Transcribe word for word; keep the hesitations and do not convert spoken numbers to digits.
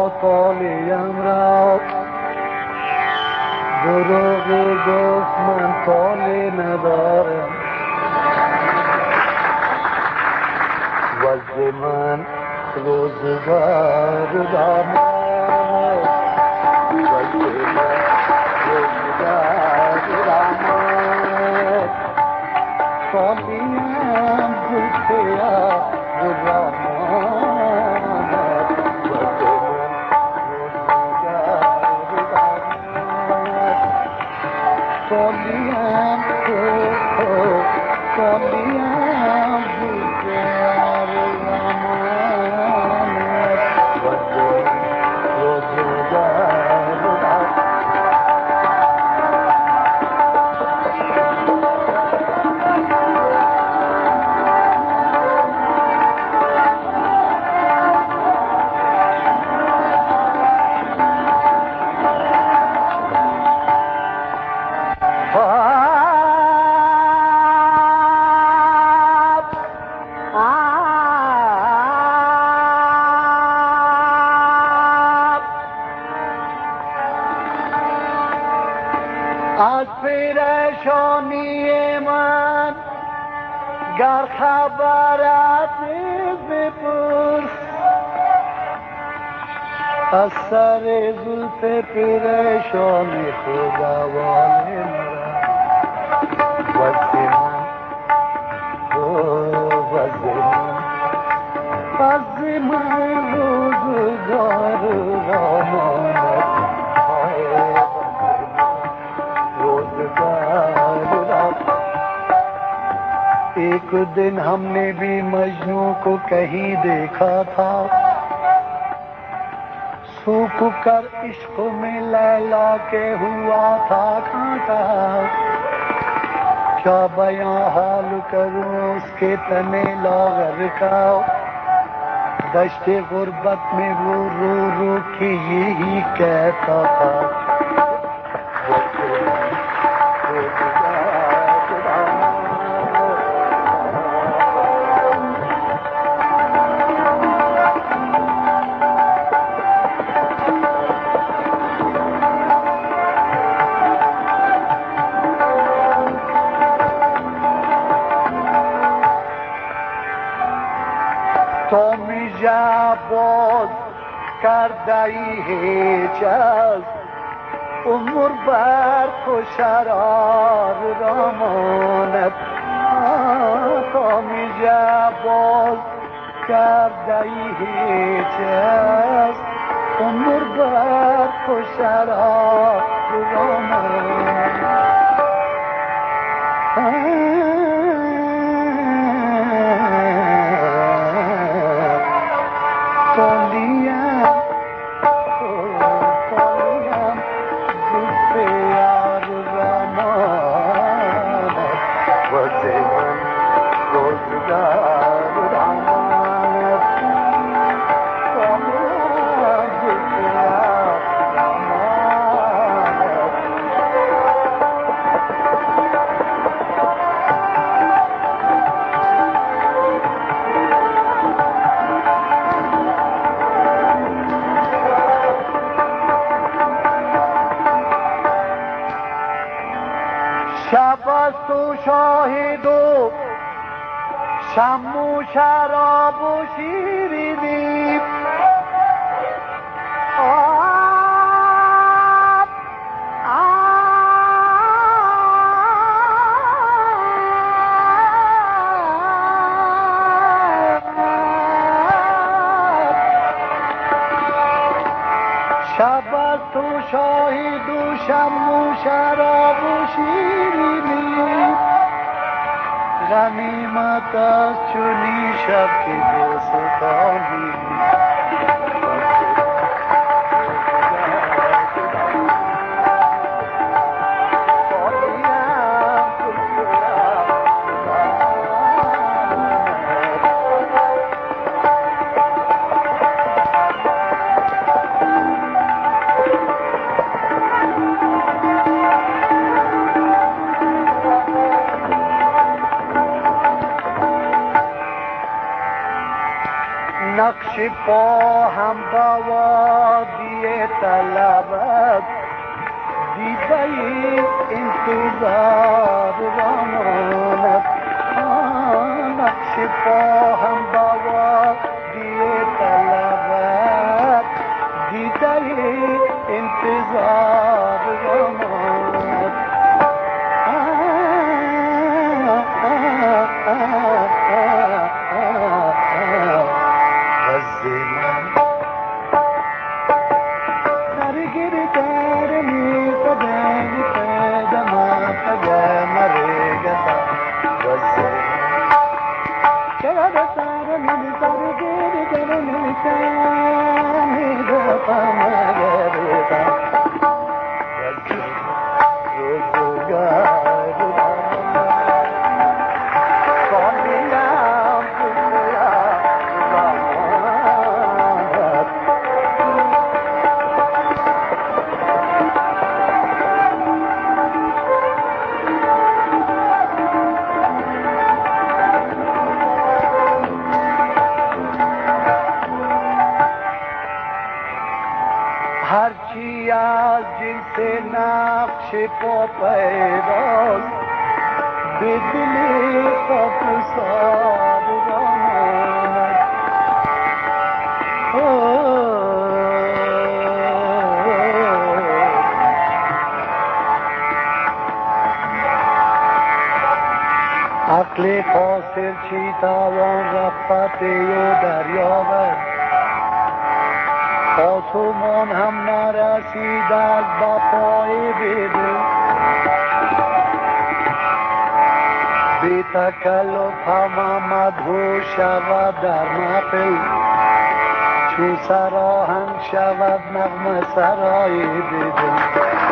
طالیم را دروغی گفت من طالی ندارم وزد من روزگار دامن وزد من روزگار دامن طالیم زلفیا غرامت Soliam, oh, oh, Soliam, Zulfiyar Rahman, Vajjo, Rozgar Rahman. از پریشانی من گر خبرت بپرس از سر زلف پریشانی خداوند مرا وزد من وزد من وزد من روزگار را ماند एक दिन हमने भी मजनू को कहीं देखा था सूख कर इश्क में लैला के हुआ था कांटा क्या बयां हाल करूं उसके तने लागर का दश्ते गुर्बत में वो रो रो के यही कहता था تو میجا باز کرده‌ای هیچ از عمر بر تو شرار را ماند تو میجا باز کرده‌ای هیچ از عمر بر تو شرار را ماند Soliam, Soliam, Zulfiyar Rahman, Vazd man rozgar Rahman, Soliam, Zulfiyar Rahman. شب است و شاهد و شم و شراب و شیرینی شب است و شاهد و شم و شراب و شیرینی غنیمت است چنین شب که دوستانی नक्श نقش پا هم با وادی طلبت دیده انتظار رامانت نقش پا هم با وادی طلبت دیده انتظار رامانت هرچی از جنس نقش پا پیداست به دل خاکسار رامانت عقل قاصر چی توان رفت و دریابد آسمان هم نرسید از بپای بیدل بی تکلف هم مدهو شود در محفل چون سراهنگ شود نغمه سرای بیدل